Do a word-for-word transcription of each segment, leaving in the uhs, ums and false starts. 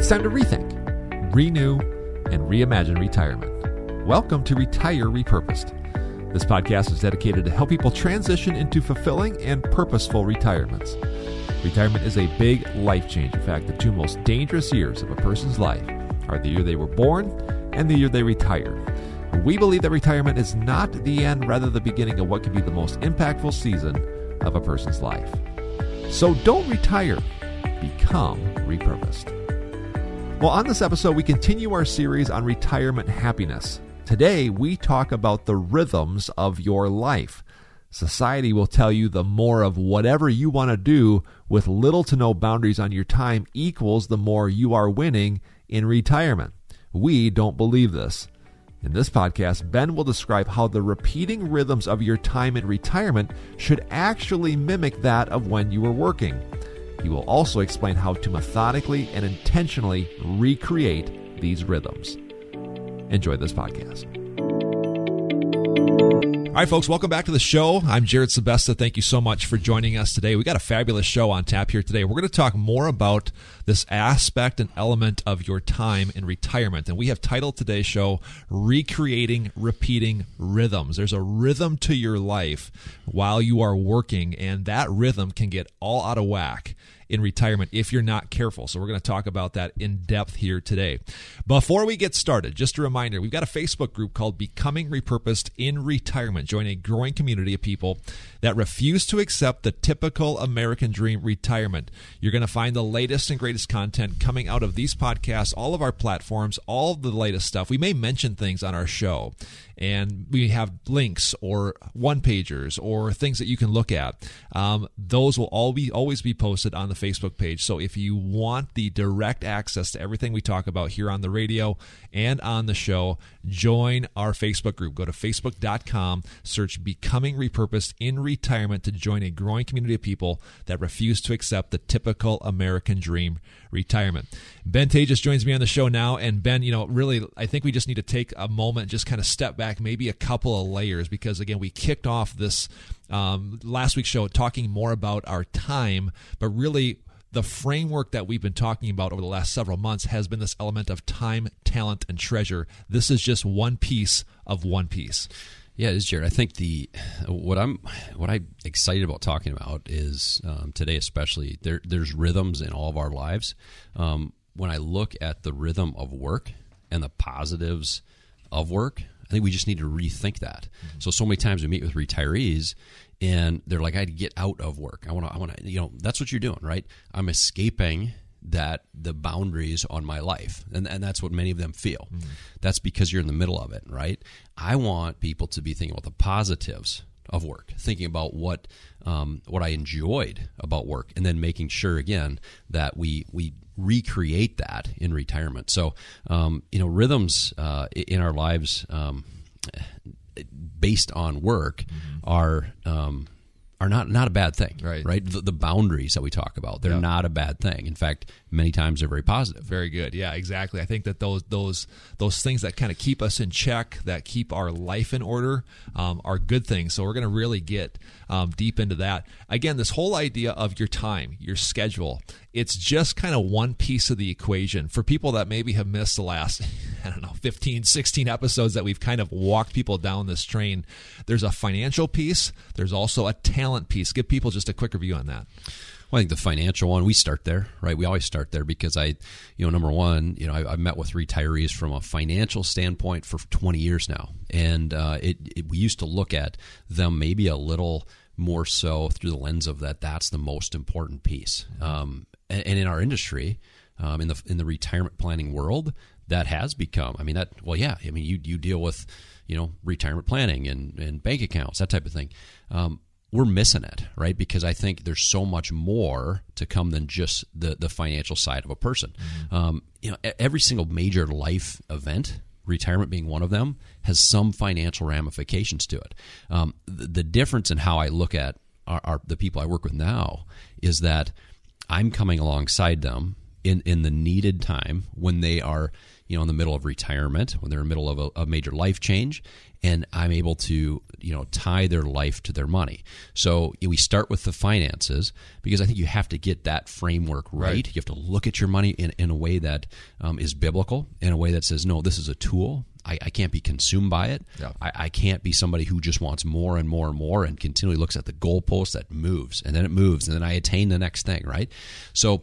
time to rethink, renew, and reimagine retirement. Welcome to Retire Repurposed. This podcast is dedicated to help people transition into fulfilling and purposeful retirements. Retirement is a big life change. In fact, the two most dangerous years of a person's life are the year they were born and the year they retire. We believe that retirement is not the end, rather the beginning of what can be the most impactful season of a person's life. So don't retire, become repurposed. Well, on this episode, we continue our series on retirement happiness. Today, we talk about the rhythms of your life. Society will tell you the more of whatever you want to do with little to no boundaries on your time equals the more you are winning in retirement. We don't believe this. In this podcast, Ben will describe how the repeating rhythms of your time in retirement should actually mimic that of when you were working. He will also explain how to methodically and intentionally recreate these rhythms. Enjoy this podcast. All right, folks, welcome back to the show. I'm Jared Sebesta. Thank you so much for joining us today. We got a fabulous show on tap here today. We're going to talk more about this aspect and element of your time in retirement. And we have titled today's show, Recreating Repeating Rhythms. There's a rhythm to your life while you are working, and that rhythm can get all out of whack in retirement if you're not careful. So we're going to talk about that in depth here today. Before we get started, just a reminder, we've got a Facebook group called Becoming Repurposed in Retirement. Join a growing community of people that refuse to accept the typical American dream retirement. You're going to find the latest and greatest content coming out of these podcasts, all of our platforms, all of the latest stuff. We may mention things on our show, and we have links or one-pagers or things that you can look at. Um, those will all be always be posted on the Facebook page. So if you want the direct access to everything we talk about here on the radio and on the show, join our Facebook group. Go to facebook dot com, search Becoming Repurposed in Retirement to join a growing community of people that refuse to accept the typical American dream retirement. Ben Tejas joins me on the show now. And Ben, you know, really, I think we just need to take a moment, just kind of step back, maybe a couple of layers, because again, we kicked off this um, last week's show talking more about our time, but really the framework that we've been talking about over the last several months has been this element of time, talent, and treasure. This is just one piece of one piece. Yeah, it is, Jared. I think the what I'm what I'm excited about talking about is um, today, especially there. There's rhythms in all of our lives. Um, when I look at the rhythm of work and the positives of work, I think we just need to rethink that. Mm-hmm. So so many times we meet with retirees, and they're like, "I'd get out of work. I want to. I want to. You know, that's what you're doing, right? I'm escaping that the boundaries on my life, and and that's what many of them feel. Mm-hmm. That's because you're in the middle of it, right? I want people to be thinking about the positives of work, thinking about what um, what I enjoyed about work, and then making sure again that we we recreate that in retirement. So um, you know, rhythms uh, in our lives um, based on work mm-hmm. are. Um, are not, not a bad thing, right? right? The, the boundaries that we talk about, they're yep. not a bad thing. In fact, many times they're very positive. Very good. Yeah, exactly. I think that those those those things that kind of keep us in check, that keep our life in order, um, are good things. So we're going to really get um, deep into that. Again, this whole idea of your time, your schedule, it's just kind of one piece of the equation. For people that maybe have missed the last, I don't know, fifteen, sixteen episodes that we've kind of walked people down this train, there's a financial piece. There's also a talent piece. Give people just a quick review on that. Well, I think the financial one, we start there, right? We always start there because I, you know, number one, you know, I, I've met with retirees from a financial standpoint for twenty years now. And uh, it, it we used to look at them maybe a little more so through the lens of that that's the most important piece. Um, and, and in our industry, um, in the in the retirement planning world, that has become, I mean, that, well, yeah, I mean, you you deal with, you know, retirement planning and, and bank accounts, that type of thing. Um, we're missing it, right? Because I think there's so much more to come than just the, the financial side of a person. Mm-hmm. Um, you know, every single major life event, retirement being one of them, has some financial ramifications to it. Um, the, the difference in how I look at our, our, the people I work with now is that I'm coming alongside them in in the needed time when they are, you know, in the middle of retirement, when they're in the middle of a, a major life change, and I'm able to, you know, tie their life to their money. So we start with the finances because I think you have to get that framework right. right. You have to look at your money in, in a way that um, is biblical, in a way that says, no, this is a tool. I, I can't be consumed by it. Yeah. I, I can't be somebody who just wants more and more and more and continually looks at the goalpost that moves, and then it moves, and then I attain the next thing, right? So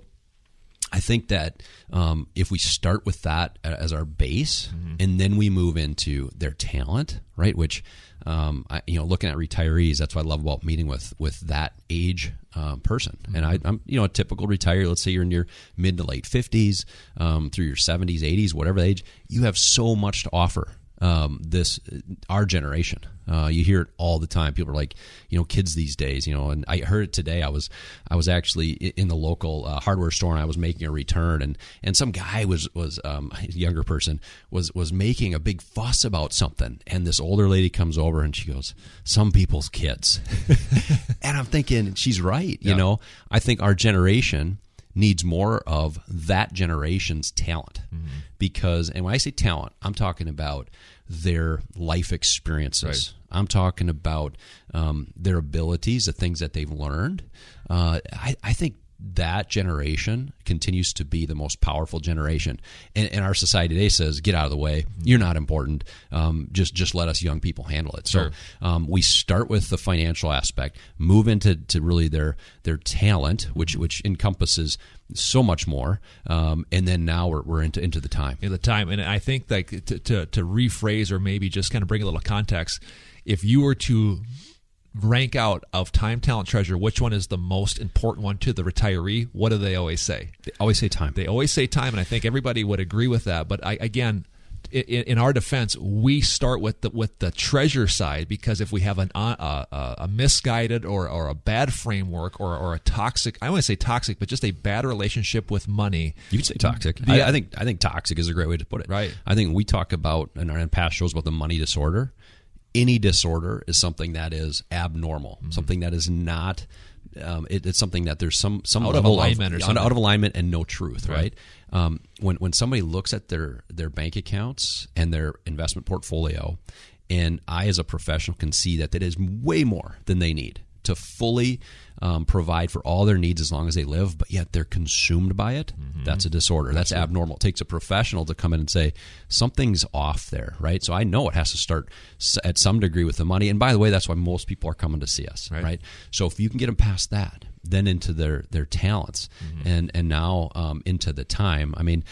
I think that um, if we start with that as our base, mm-hmm. and then we move into their talent, right? Which, um, I, you know, looking at retirees, that's what I love about meeting with with that age um, person. Mm-hmm. And I, I'm, you know, a typical retiree. Let's say you're in your mid to late fifties, um, through your seventies, eighties, whatever age. You have so much to offer. Um, this our generation. Uh, you hear it all the time. People are like, you know, kids these days, you know, and I heard it today. I was, I was actually in the local uh, hardware store, and I was making a return, and, and some guy was, was, um, a younger person was, was making a big fuss about something. And this older lady comes over and she goes, some people's kids. And I'm thinking, she's right. You yeah. know, I think our generation needs more of that generation's talent. Mm-hmm. Because, and when I say talent, I'm talking about their life experiences. Right. I'm talking about um, their abilities, the things that they've learned. Uh, I, I think that generation continues to be the most powerful generation. And, and our society today says, get out of the way. You're not important. Um, just just let us young people handle it. So Sure. um, we start with the financial aspect, move into to really their their talent, which which encompasses so much more. Um, and then now we're, we're into into the time. In the time. And I think that to, to, to rephrase or maybe just kind of bring a little context, if you were to rank out of time, talent, treasure, which one is the most important one to the retiree, what do they always say? They always say time. They always say time, and I think everybody would agree with that. But I, again, in, in our defense, we start with the with the treasure side, because if we have an, uh, a, a misguided or, or a bad framework or, or a toxic, I don't want to say toxic, but just a bad relationship with money. You could say toxic. Yeah. I, I think I think toxic is a great way to put it. Right. I think we talk about in our past shows about the money disorder. Any disorder is something that is abnormal, mm-hmm. something that is not. Um, it, it's something that there's some some out of alignment of, or something. out of alignment and no truth, right? right? Um, when when somebody looks at their their bank accounts and their investment portfolio, and I as a professional can see that that is way more than they need to fully um, provide for all their needs as long as they live, but yet they're consumed by it, mm-hmm. that's a disorder. That's Absolutely. abnormal. It takes a professional to come in and say, something's off there, right? So I know it has to start at some degree with the money. And by the way, that's why most people are coming to see us, right? right? So if you can get them past that, then into their, their talents, mm-hmm. and, and now um, into the time. I mean,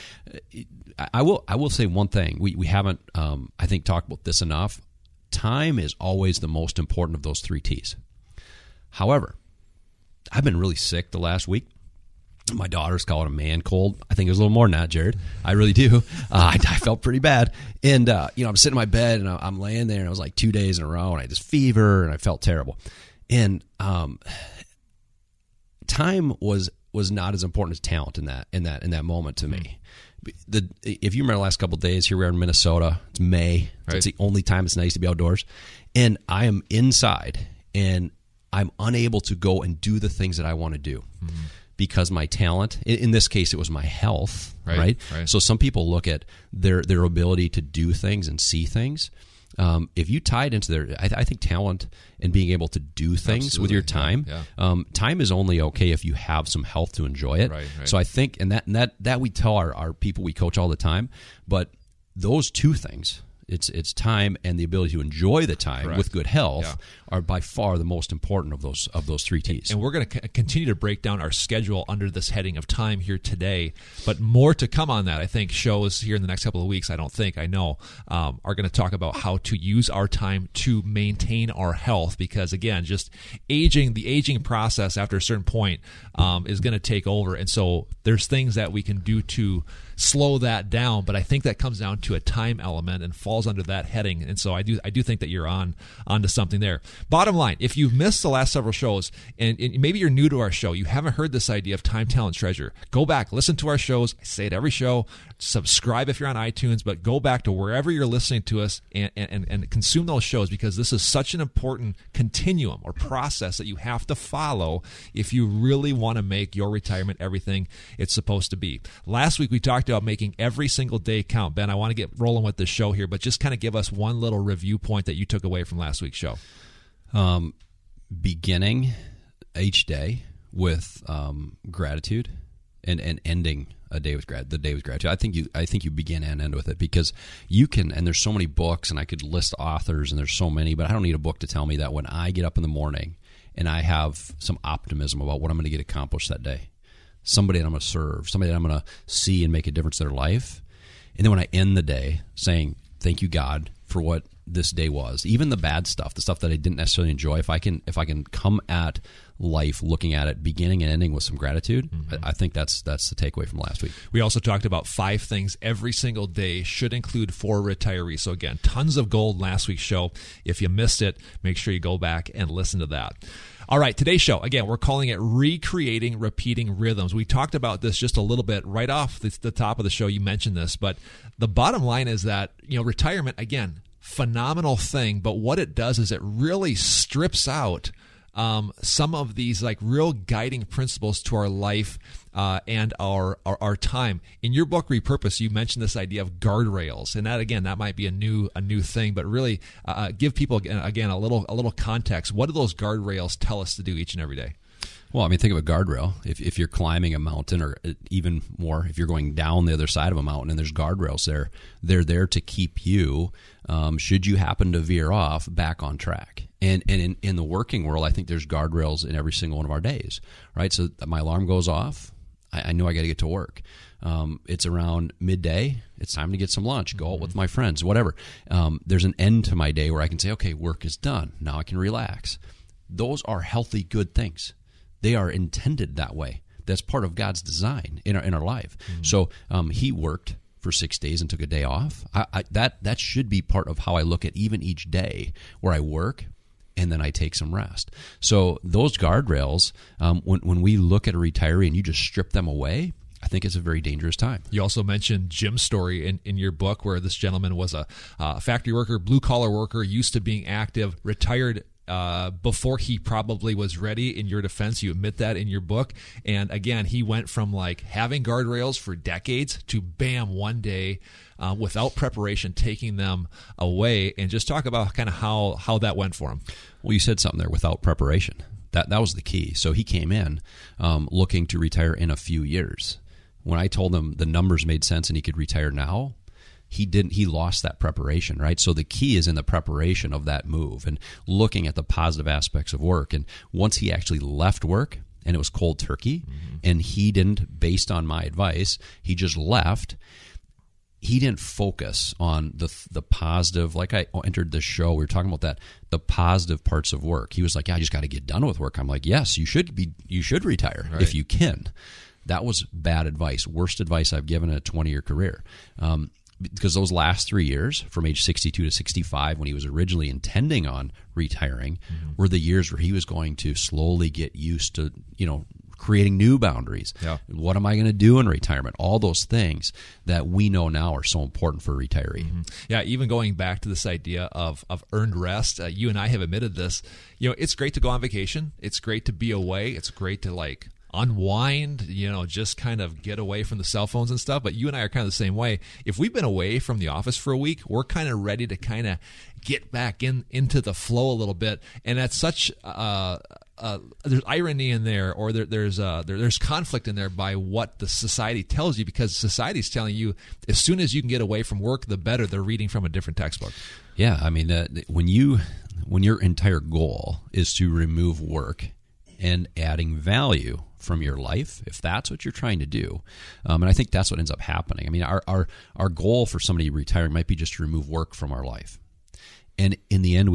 I will I will say one thing. We, we haven't, um, I think, talked about this enough. Time is always the most important of those three T's. However, I've been really sick the last week. My daughters call it a man cold. I think it was a little more than that, Jared. I really do. Uh, I, I felt pretty bad. And, uh, you know, I'm sitting in my bed, and I'm laying there, and I was like two days in a row, and I had this fever, and I felt terrible. And um, time was was not as important as talent in that in that in that moment to me. The if you remember the last couple of days, here we are in Minnesota. It's May. Right. It's the only time it's nice to be outdoors, and I am inside, and I'm unable to go and do the things that I want to do, mm-hmm. because my talent, in this case, it was my health, right? right? right. So some people look at their their ability to do things and see things. Um, if you tie it into their, I, I think talent and being able to do things Absolutely. with your time, yeah, yeah. Um, time is only okay if you have some health to enjoy it. Right, right. So I think, and that and that that we tell our, our people we coach all the time, but those two things, It's it's time and the ability to enjoy the time Correct. with good health Yeah. are by far the most important of those of those three T's. And we're going to c- continue to break down our schedule under this heading of time here today, but more to come on that. I think shows here in the next couple of weeks, I don't think, I know, um, are going to talk about how to use our time to maintain our health, because, again, just aging, the aging process after a certain point um, is going to take over. And so there's things that we can do to slow that down, but I think that comes down to a time element and fall falls under that heading. And so I do I do think that you're on onto something there. Bottom line, if you've missed the last several shows, and, and maybe you're new to our show, you haven't heard this idea of time, talent, treasure, go back, listen to our shows. I say it every show. Subscribe if you're on iTunes, but go back to wherever you're listening to us and, and, and consume those shows, because this is such an important continuum or process that you have to follow if you really want to make your retirement everything it's supposed to be. Last week we talked about making every single day count. Ben, I want to get rolling with this show here, but just kind of give us one little review point that you took away from last week's show. Um, beginning each day with um, gratitude and, and ending a day with grat- the day with gratitude. I think you I think you begin and end with it, because you can, and there's so many books, and I could list authors, and there's so many, but I don't need a book to tell me that when I get up in the morning and I have some optimism about what I'm going to get accomplished that day, somebody that I'm going to serve, somebody that I'm going to see and make a difference in their life, and then when I end the day saying, thank you, God, for what this day was, even the bad stuff, the stuff that I didn't necessarily enjoy, if I can if I can come at life looking at it beginning and ending with some gratitude, mm-hmm. I, I think that's that's the takeaway from last week. We also talked about five things every single day should include for retirees. So again, tons of gold last week's show. If you missed it, make sure you go back and listen to that. All right, today's show, again, we're calling it Recreating Repeating Rhythms. We talked about this just a little bit right off the, the top of the show. You mentioned this, but the bottom line is that, you know, retirement, again, phenomenal thing, but what it does is it really strips out um, some of these like real guiding principles to our life uh, and our, our our time. In your book, Repurpose, you mentioned this idea of guardrails, and that again, that might be a new a new thing, but really uh, give people again a little a little context. What do those guardrails tell us to do each and every day? Well, I mean, think of a guardrail. If if you're climbing a mountain, or even more, if you're going down the other side of a mountain and there's guardrails there, they're there to keep you, um, should you happen to veer off, back on track. And and in, in the working world, I think there's guardrails in every single one of our days, right? So my alarm goes off. I, I know I got to get to work. Um, it's around midday. It's time to get some lunch, go out with my friends, whatever. Um, there's an end to my day where I can say, okay, work is done. Now I can relax. Those are healthy, good things. They are intended that way. That's part of God's design in our in our life. Mm-hmm. So um, He worked for six days and took a day off. I, I, that that should be part of how I look at even each day, where I work and then I take some rest. So those guardrails, um, when when we look at a retiree and you just strip them away, I think it's a very dangerous time. You also mentioned Jim's story in, in your book, where this gentleman was a uh, factory worker, blue-collar worker, used to being active, retired uh, before he probably was ready. In your defense, you admit that in your book. And again, he went from like having guardrails for decades to bam, one day, uh, without preparation, taking them away. And just talk about kind of how, how that went for him. Well, you said something there, without preparation. That, that was the key. So he came in um, looking to retire in a few years. When I told him the numbers made sense and he could retire now, he didn't. He lost that preparation, right? So the key is in the preparation of that move and looking at the positive aspects of work. And once he actually left work and it was cold turkey, mm-hmm. and he didn't, based on my advice, he just left. He didn't focus on the the positive. Like I entered the show, we were talking about that, the positive parts of work. He was like, "Yeah, I just got to get done with work." I'm like, "Yes, you should be. You should retire right. if you can." That was bad advice, worst advice I've given in a twenty-year career. Um, because those last three years, from age sixty-two to sixty-five, when he was originally intending on retiring, mm-hmm. were the years where he was going to slowly get used to, you know, creating new boundaries. Yeah. What am I going to do in retirement? All those things that we know now are so important for a retiree. Mm-hmm. Yeah, even going back to this idea of, of earned rest, uh, you and I have admitted this. You know, it's great to go on vacation. It's great to be away. It's great to like unwind, you know, just kind of get away from the cell phones and stuff. But you and I are kind of the same way. If we've been away from the office for a week, we're kind of ready to kind of get back in into the flow a little bit. And that's such uh, uh, there's irony in there, or there, there's uh, there, there's conflict in there by what the society tells you, because society's telling you as soon as you can get away from work, the better. They're reading from a different textbook. Yeah, I mean, uh, when you when your entire goal is to remove work and adding value from your life, if that's what you're trying to do, um, and I think that's what ends up happening. I mean, our, our our goal for somebody retiring might be just to remove work from our life, and in the end, we end up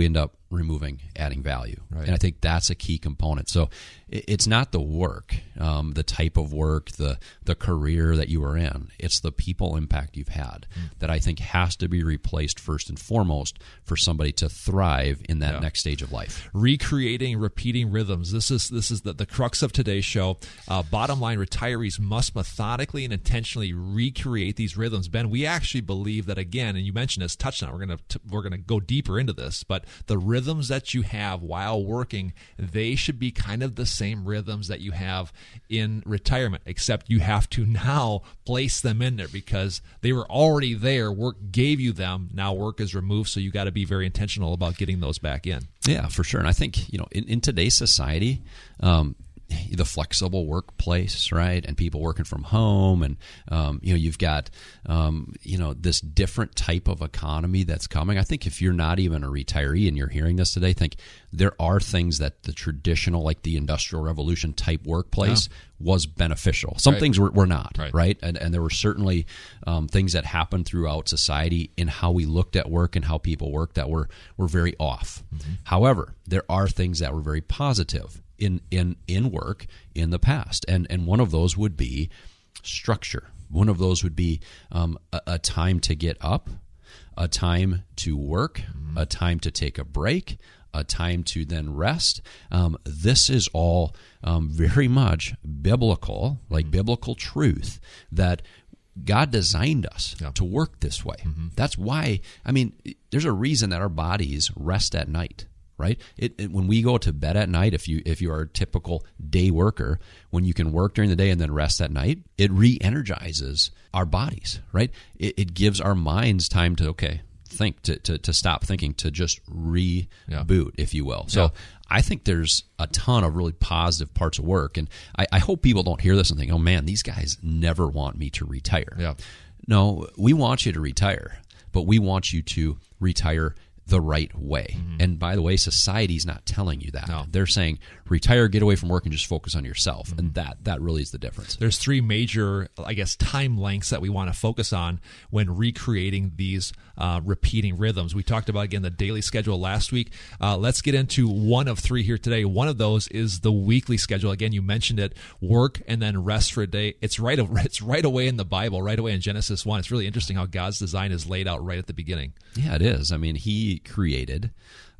removing adding value. Right. And I think that's a key component. So it, it's not the work, um, the type of work, the the career that you are in. It's the people impact you've had mm. that I think has to be replaced first and foremost for somebody to thrive in that yeah. next stage of life. Recreating, repeating rhythms. This is this is the, the crux of today's show. Uh, bottom line, retirees must methodically and intentionally recreate these rhythms. Ben, we actually believe that, again, and you mentioned this, touched on it, we're going to we're going to go deeper into this, but the rhythms that you have while working, they should be kind of the same rhythms that you have in retirement, except you have to now place them in there because they were already there. Work gave you them. Now work is removed, so you got to be very intentional about getting those back in. Yeah, for sure. And I think, you know, in, in today's society, um, the flexible workplace, right, and people working from home, and um, you know, you've got um, you know, this different type of economy that's coming. I think if you're not even a retiree and you're hearing this today, think there are things that the traditional, like the Industrial Revolution type workplace, yeah. was beneficial. Some right. things were, were not, right? right? And, and there were certainly um, things that happened throughout society in how we looked at work and how people worked that were were very off. Mm-hmm. However, there are things that were very positive in in in work in the past, and and one of those would be structure. One of those would be um, a, a time to get up, a time to work, mm-hmm. a time to take a break, a time to then rest. Um, this is all um, very much biblical, like mm-hmm. biblical truth that God designed us yeah. to work this way. Mm-hmm. That's why, I mean, there's a reason that our bodies rest at night. Right? It, it, when we go to bed at night, if you if you are a typical day worker, when you can work during the day and then rest at night, it re-energizes our bodies, right? It, it gives our minds time to, okay, think, to to, to stop thinking, to just reboot, yeah. if you will. So yeah. I think there's a ton of really positive parts of work, and I, I hope people don't hear this and think, oh man, these guys never want me to retire. Yeah. No, we want you to retire, but we want you to retire the right way. Mm-hmm. And by the way, society's not telling you that. No. They're saying retire, get away from work, and just focus on yourself. Mm-hmm. And that that really is the difference. There's three major, I guess, time lengths that we want to focus on when recreating these uh, repeating rhythms. We talked about, again, the daily schedule last week. Uh, let's get into one of three here today. One of those is the weekly schedule. Again, you mentioned it, work and then rest for a day. It's right, it's right away in the Bible, right away in Genesis one. It's really interesting how God's design is laid out right at the beginning. Yeah, it is. I mean, he created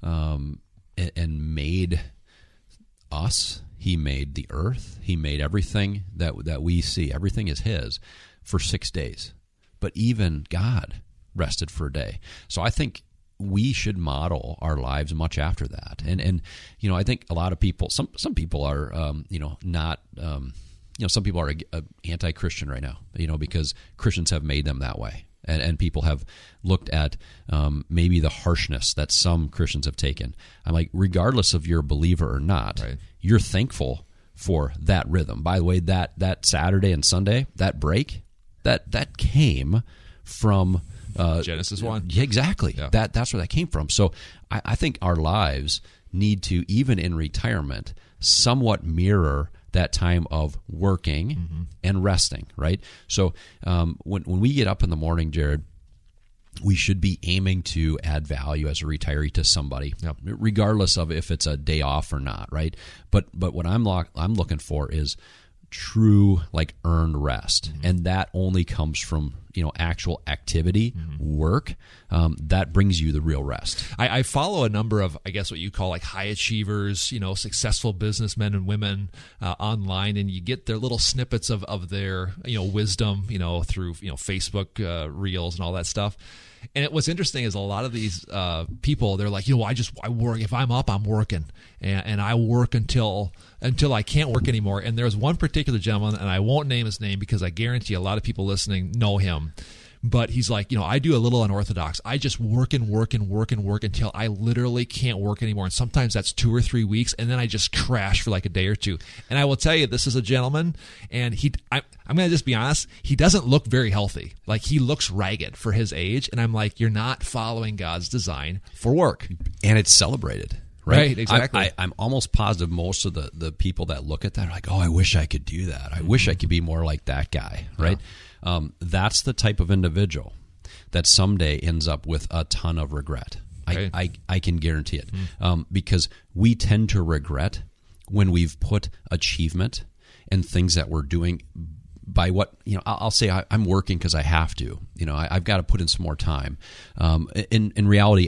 um, and, and made us. He made the earth. He made everything that that we see. Everything is his for six days. But even God rested for a day. So I think we should model our lives much after that. And and you know, I think a lot of people, some some people are um, you know not. Um, you know, some people are a, a anti-Christian right now. You know, because Christians have made them that way. And, and people have looked at um, maybe the harshness that some Christians have taken. I'm like, regardless of you're a believer or not, right. you're thankful for that rhythm. By the way, that that Saturday and Sunday, that break, that that came from uh, Genesis one. Yeah, exactly. Yeah. That that's where that came from. So I, I think our lives need to, even in retirement, somewhat mirror that time of working mm-hmm. and resting, right? So um, when when we get up in the morning, Jared, we should be aiming to add value as a retiree to somebody, yep. regardless of if it's a day off or not, right? But but what I'm lo- I'm looking for is true, like, earned rest, mm-hmm. and that only comes from, you know, actual activity, mm-hmm. work. Um, that brings you the real rest. I, I follow a number of, I guess, what you call like high achievers, you know, successful businessmen and women uh, online, and you get their little snippets of, of their, you know, wisdom, you know, through, you know, Facebook uh, reels and all that stuff. And it, what's interesting is a lot of these uh, people, they're like, you know, I just I work. If I'm up, I'm working, and, and I work until until I can't work anymore. And there's one particular gentleman, and I won't name his name because I guarantee a lot of people listening know him. But he's like, you know, I do a little unorthodox. I just work and work and work and work until I literally can't work anymore. And sometimes that's two or three weeks, and then I just crash for like a day or two. And I will tell you, this is a gentleman, and he, I, I'm going to just be honest, he doesn't look very healthy. Like, he looks ragged for his age, and I'm like, you're not following God's design for work. And it's celebrated. Right, right, exactly. I, I, I'm almost positive most of the, the people that look at that are like, oh, I wish I could do that. I mm-hmm. wish I could be more like that guy, right? Yeah. Um, that's the type of individual that someday ends up with a ton of regret. Right. I, I, I can guarantee it. Mm. Um, because we tend to regret when we've put achievement and things that we're doing by what, you know, I'll, I'll say I, I'm working because I have to. You know, I, I've got to put in some more time. Um, in, in reality,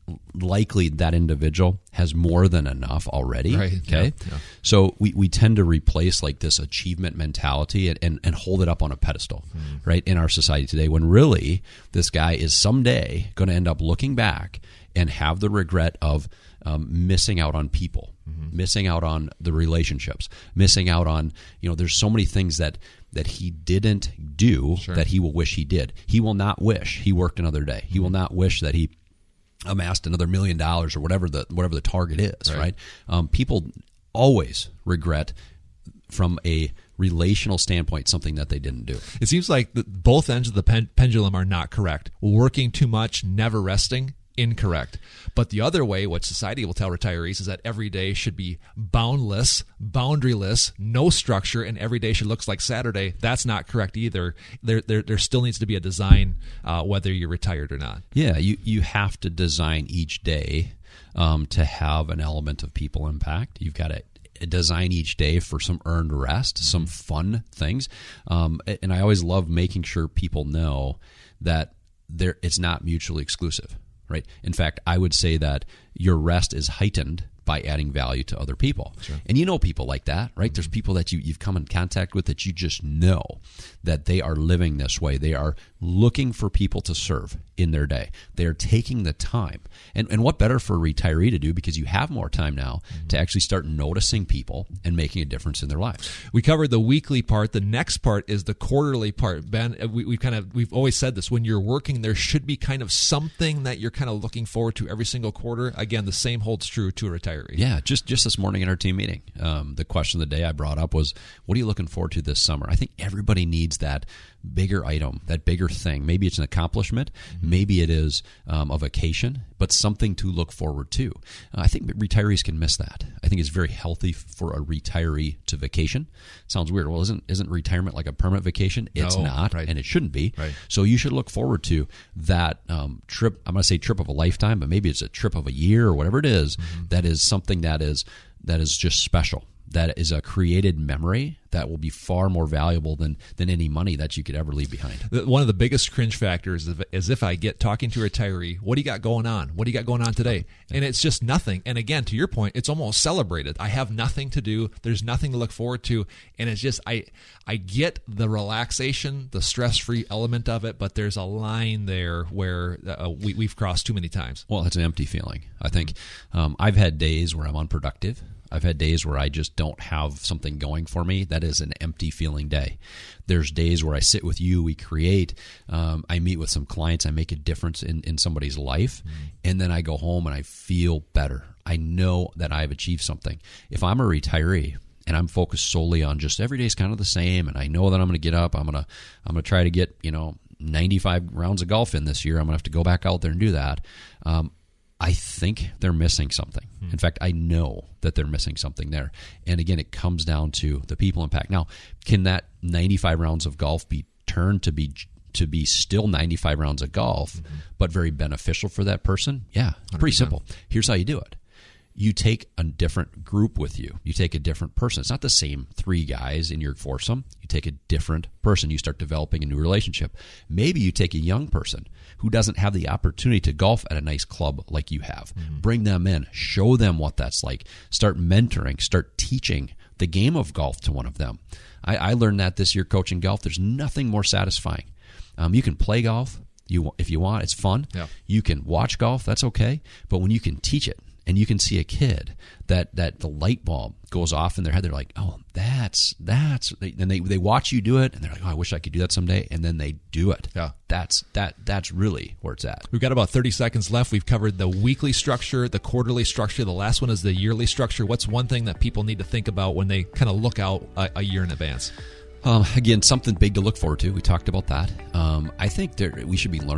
likely that individual has more than enough already. Right. Okay. Yeah. Yeah. So we, we tend to replace like this achievement mentality and, and, and hold it up on a pedestal, mm. right, in our society today, when really this guy is someday going to end up looking back and have the regret of um, missing out on people, mm-hmm. missing out on the relationships, missing out on, you know, there's so many things that that he didn't do sure. that he will wish he did. He will not wish he worked another day. He mm-hmm. will not wish that he amassed another million dollars or whatever the whatever the target is, right? right? Um, people always regret from a relational standpoint something that they didn't do. It seems like the, both ends of the pen, pendulum are not correct. Working too much, never resting, incorrect. But the other way, what society will tell retirees, is that every day should be boundless, boundaryless, no structure, and every day should look like Saturday. That's not correct either. There, there, there still needs to be a design, uh, whether you're retired or not. Yeah, you, you have to design each day um, to have an element of people impact. You've got to design each day for some earned rest, some fun things. Um, and I always love making sure people know that there it's not mutually exclusive. Right. In fact, I would say that your rest is heightened by adding value to other people. Sure. And you know people like that, right? Mm-hmm. There's people that you, you've come in contact with that you just know that they are living this way. They are looking for people to serve in their day. They are taking the time. And and what better for a retiree to do, because you have more time now mm-hmm. to actually start noticing people and making a difference in their lives. We covered the weekly part. The next part is the quarterly part. Ben, we, we kind of we've always said this. When you're working, there should be kind of something that you're kind of looking forward to every single quarter. Again, the same holds true to a retiree. Yeah, just just this morning in our team meeting, um, the question of the day I brought up was, what are you looking forward to this summer? I think everybody needs that bigger item, that bigger thing. Maybe it's an accomplishment. Mm-hmm. Maybe it is um, a vacation, but something to look forward to. Uh, I think retirees can miss that. I think it's very healthy for a retiree to vacation. Sounds weird. Well, isn't isn't retirement like a permanent vacation? It's no, not, right. and it shouldn't be. Right. So you should look forward to that um, trip. I'm going to say trip of a lifetime, but maybe it's a trip of a year or whatever it is. Mm-hmm. That is something that is that is just special. That is a created memory that will be far more valuable than than any money that you could ever leave behind. One of the biggest cringe factors is if I get talking to a retiree, what do you got going on? What do you got going on today? And it's just nothing. And again, to your point, it's almost celebrated. I have nothing to do. There's nothing to look forward to. And it's just, I I get the relaxation, the stress-free element of it, but there's a line there where uh, we, we've crossed too many times. Well, it's an empty feeling. I think um, I've had days where I'm unproductive. I've had days where I just don't have something going for me. That is an empty feeling day. There's days where I sit with you, we create, um, I meet with some clients, I make a difference in, in somebody's life, mm. and then I go home and I feel better. I know that I've achieved something. If I'm a retiree and I'm focused solely on just every day's kind of the same, and I know that I'm going to get up, I'm going to I'm going to try to get, you know, ninety-five rounds of golf in this year. I'm going to have to go back out there and do that. Um, I think they're missing something. Hmm. In fact, I know that they're missing something there. And again, it comes down to the people impact. Now, can that ninety-five rounds of golf be turned to be to be still ninety-five rounds of golf, mm-hmm. but very beneficial for that person? Yeah, pretty one hundred percent. Simple. Here's how you do it. You take a different group with you. You take a different person. It's not the same three guys in your foursome. You take a different person. You start developing a new relationship. Maybe you take a young person who doesn't have the opportunity to golf at a nice club like you have. Mm-hmm. Bring them in. Show them what that's like. Start mentoring. Start teaching the game of golf to one of them. I, I learned that this year coaching golf. There's nothing more satisfying. Um, you can play golf you if you want. It's fun. Yeah. You can watch golf. That's okay. But when you can teach it, and you can see a kid that, that the light bulb goes off in their head. They're like, oh, that's, that's, and they, they watch you do it and they're like, oh, I wish I could do that someday. And then they do it. Yeah. That's, that, that's really where it's at. We've got about thirty seconds left. We've covered the weekly structure, the quarterly structure. The last one is the yearly structure. What's one thing that people need to think about when they kind of look out a, a year in advance? Um, again, something big to look forward to. We talked about that. Um, I think there, we should be learning.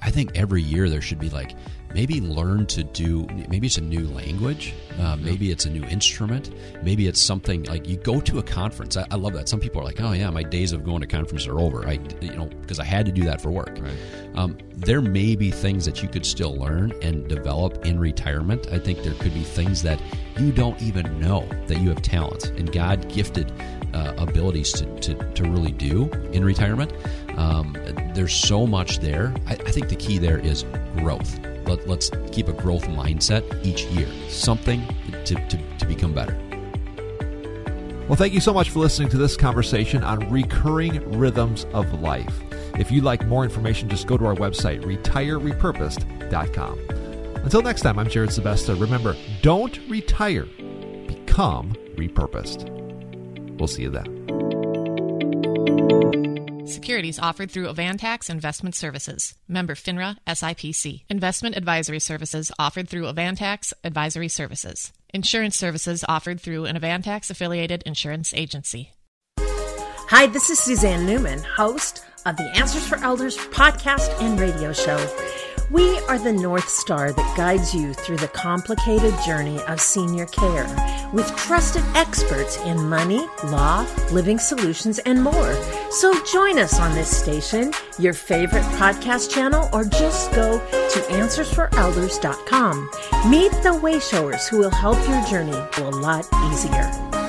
I think every year there should be like, maybe learn to do, maybe it's a new language, uh, maybe it's a new instrument, maybe it's something like you go to a conference. I, I love that. Some people are like, oh yeah, my days of going to conferences are over. I, you know, because I had to do that for work. Right. Um, there may be things that you could still learn and develop in retirement. I think there could be things that you don't even know that you have talent and God gifted uh, abilities to, to, to really do in retirement. Um, there's so much there. I, I think the key there is growth. Let, let's keep a growth mindset each year, something to, to, to become better. Well, thank you so much for listening to this conversation on recurring rhythms of life. If you'd like more information, just go to our website, retire repurposed dot com. Until next time, I'm Jared Sebesta. Remember, don't retire, become repurposed. We'll see you then. Securities offered through Avantax Investment Services. Member FINRA S I P C. Investment advisory services offered through Avantax Advisory Services. Insurance services offered through an Avantax-affiliated insurance agency. Hi, this is Suzanne Newman, host of the Answers for Elders podcast and radio show. We are the North Star that guides you through the complicated journey of senior care with trusted experts in money, law, living solutions, and more. So join us on this station, your favorite podcast channel, or just go to answers for elders dot com. Meet the Wayshowers who will help your journey go a lot easier.